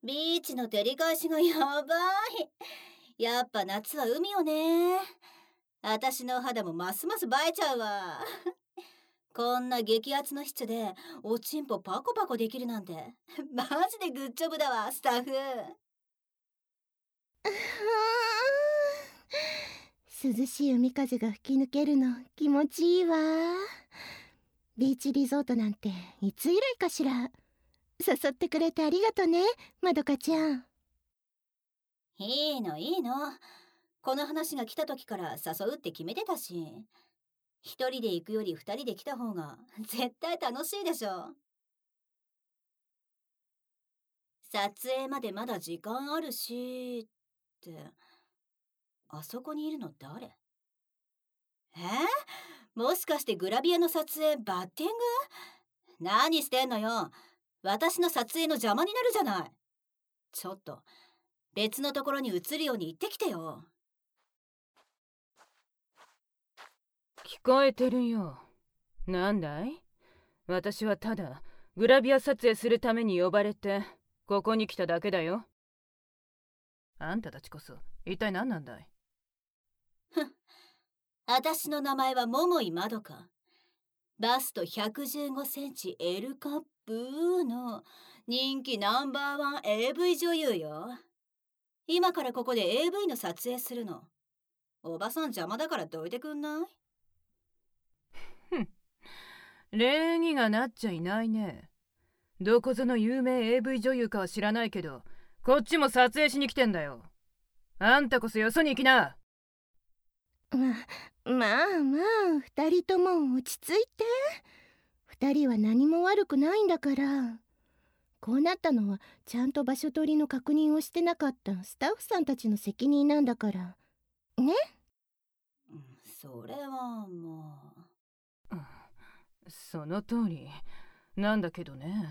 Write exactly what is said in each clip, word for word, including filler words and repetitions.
ビーチの照り返しがやばい。やっぱ夏は海よね。私の肌もますます映えちゃうわ。こんな激アツの質でおちんぽパコパコできるなんてマジでグッジョブだわ、スタッフ。 涼しい海風が吹き抜けるの気持ちいいわ。ビーチリゾートなんていつ以来かしら。誘ってくれてありがとね、まどかちゃん。 いいのいいの。この話が来た時から誘うって決めてたし、一人で行くより二人で来た方が絶対楽しいでしょ。撮影までまだ時間あるしって、あそこにいるの誰？えー、もしかしてグラビアの撮影バッティング？何してんのよ。私の撮影の邪魔になるじゃない。ちょっと別のところに移るように言ってきてよ。 聞こえてるよ。なんだい？私はただグラビア撮影するために呼ばれてここに来ただけだよ。あんたたちこそ一体何なんだい？ ふん、私の名前は桃井まどか。バストひゃくじゅうごセンチ エル カップの人気ナンバーワン エーブイ 女優よ。今からここで エーブイ の撮影するの。おばさん邪魔だからどいてくんない？ ふん、礼儀がなっちゃいないね。どこぞの有名 エーブイ 女優かは知らないけど、こっちも撮影しに来てんだよ。あんたこそよそに行きな。 ま、まあまあ、二人とも落ち着いて。二人は何も悪くないんだから。こうなったのはちゃんと場所取りの確認をしてなかったスタッフさんたちの責任なんだからね。 それはもう、その通りなんだけどね。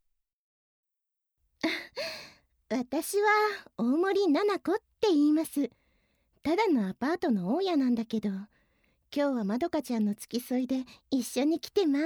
私は大森七子って言います。ただのアパートの大家なんだけど、今日はまどかちゃんの付き添いで一緒に来てます。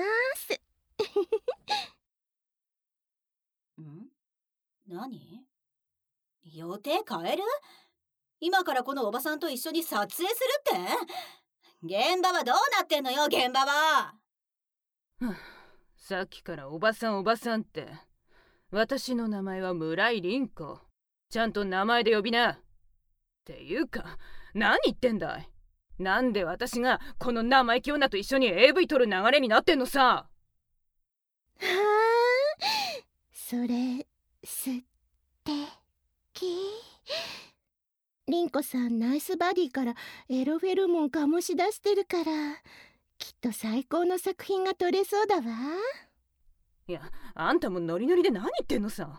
ん？何？予定変える？今からこのおばさんと一緒に撮影するって？現場はどうなってんのよ、現場は。 さっきからおばさんおばさんって。私の名前は村井凛子。ちゃんと名前で呼びな。っていうか何言ってんだい。なんで私がこの生意気女と一緒に エーブイ 撮る流れになってんのさ。はあ、それすってき。凛子さんナイスバディからエロフェルモン醸し出してるから、きっと最高の作品が撮れそうだわ。 いや、あんたもノリノリで何言ってんのさ。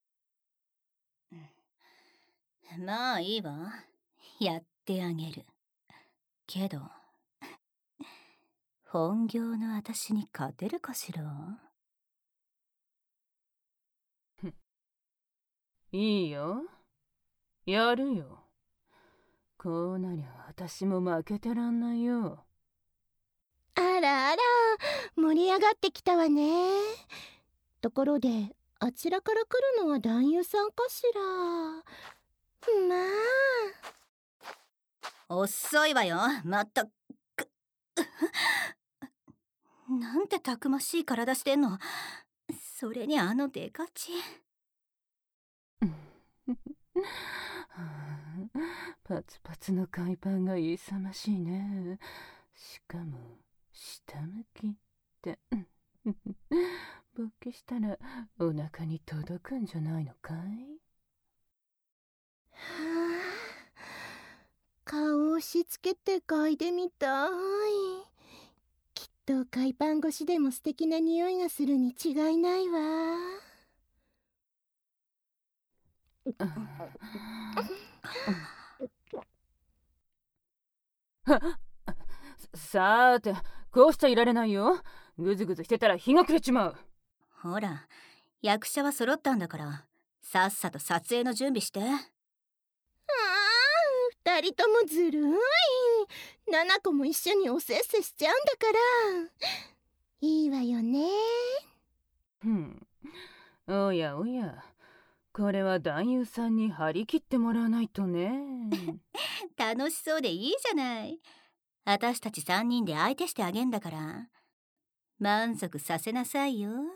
まあいいわ、やってあげるけど本業の私に勝てるかしら？ いいよ、やるよ。こうなりゃ私も負けてらんないよ。 あらあら、盛り上がってきたわね。ところで、あちらから来るのは男優さんかしら。まあ遅いわよ、まったく。なんてたくましい体してんの。それにあのデカチ。 パツパツの海パンが勇ましいね。しかも下向きって勃起したらお腹に届くんじゃないのかい？ あ、顔を押し付けて嗅いでみたい。きっと海パン越しでも素敵な匂いがするに違いないわ。 さーて、こうしちゃいられないよ。ぐずぐずしてたら日が暮れちまう。 ほら、役者は揃ったんだからさっさと撮影の準備して。ああ、 二人ともずるい。七子も一緒におせっせしちゃうんだから。いいわよね。 ふん、おやおや、 これは男優さんに張り切ってもらわないとね。 楽しそうでいいじゃない。私たちさんにんで相手してあげんだから満足させなさいよ。